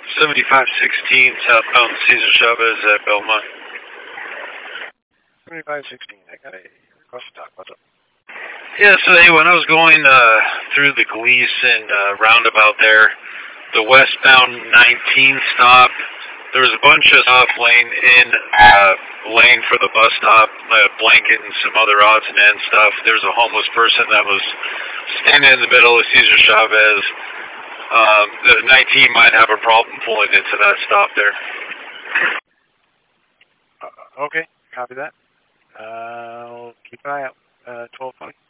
7516 southbound Cesar Chavez at Belmont. 7516, I got a request to talk. What's up? Yeah, so hey, when I was going through the Gleason roundabout there, the westbound 19 stop, there was a bunch of off lane in lane for the bus stop, blanket and some other odds and ends stuff. There was a homeless person that was standing in the middle of Cesar Chavez. The 19 might have a problem pulling into that stop there. Okay, copy that. I'll keep an eye out. 1220.